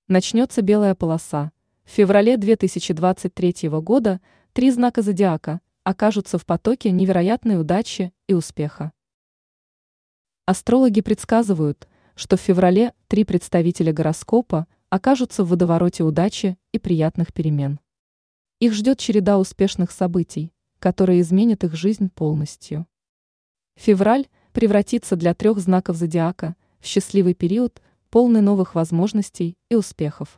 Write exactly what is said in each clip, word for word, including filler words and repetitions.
Начнется белая полоса. В феврале две тысячи двадцать третьего года три знака зодиака окажутся в потоке невероятной удачи и успеха. Астрологи предсказывают, что в феврале три представителя гороскопа окажутся в водовороте удачи и приятных перемен. Их ждет череда успешных событий, которые изменят их жизнь полностью. Февраль превратится для трех знаков зодиака в счастливый период, полный новых возможностей и успехов.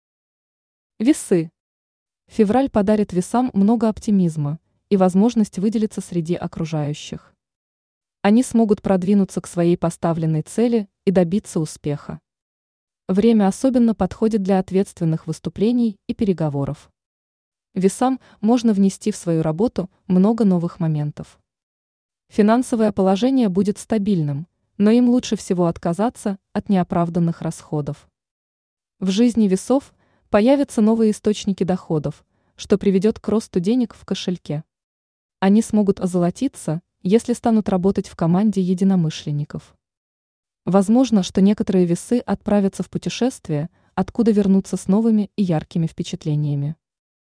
Весы. Февраль подарит весам много оптимизма и возможность выделиться среди окружающих. Они смогут продвинуться к своей поставленной цели и добиться успеха. Время особенно подходит для ответственных выступлений и переговоров. Весам можно внести в свою работу много новых моментов. Финансовое положение будет стабильным, но им лучше всего отказаться от неоправданных расходов. В жизни весов появятся новые источники доходов, что приведет к росту денег в кошельке. Они смогут озолотиться, если станут работать в команде единомышленников. Возможно, что некоторые весы отправятся в путешествие, откуда вернутся с новыми и яркими впечатлениями.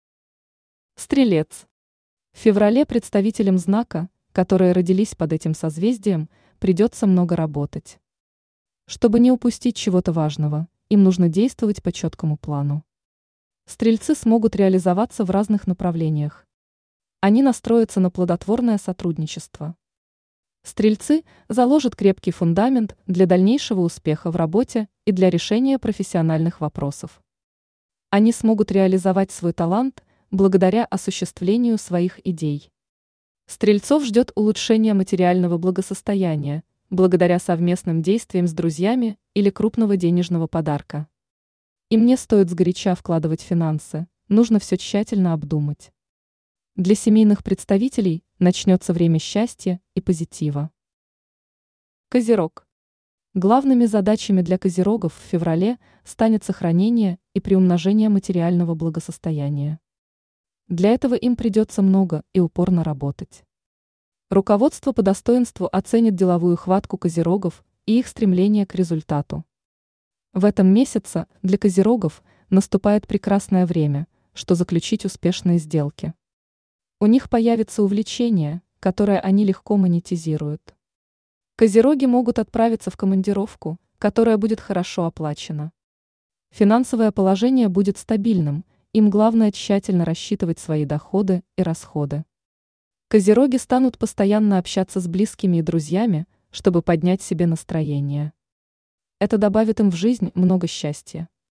Стрелец. В феврале представителям знака, которые родились под этим созвездием, придется много работать. Чтобы не упустить чего-то важного, им нужно действовать по четкому плану. Стрельцы смогут реализоваться в разных направлениях. Они настроятся на плодотворное сотрудничество. Стрельцы заложат крепкий фундамент для дальнейшего успеха в работе и для решения профессиональных вопросов. Они смогут реализовать свой талант благодаря осуществлению своих идей. Стрельцов ждет улучшение материального благосостояния, благодаря совместным действиям с друзьями или крупного денежного подарка. Им не стоит сгоряча вкладывать финансы, нужно все тщательно обдумать. Для семейных представителей начнется время счастья и позитива. Козерог. Главными задачами для козерогов в феврале станет сохранение и приумножение материального благосостояния. Для этого им придется много и упорно работать. Руководство по достоинству оценит деловую хватку козерогов и их стремление к результату. В этом месяце для козерогов наступает прекрасное время, что заключить успешные сделки. У них появится увлечение, которое они легко монетизируют. Козероги могут отправиться в командировку, которая будет хорошо оплачена. Финансовое положение будет стабильным, им главное тщательно рассчитывать свои доходы и расходы. Козероги станут постоянно общаться с близкими и друзьями, чтобы поднять себе настроение. Это добавит им в жизнь много счастья.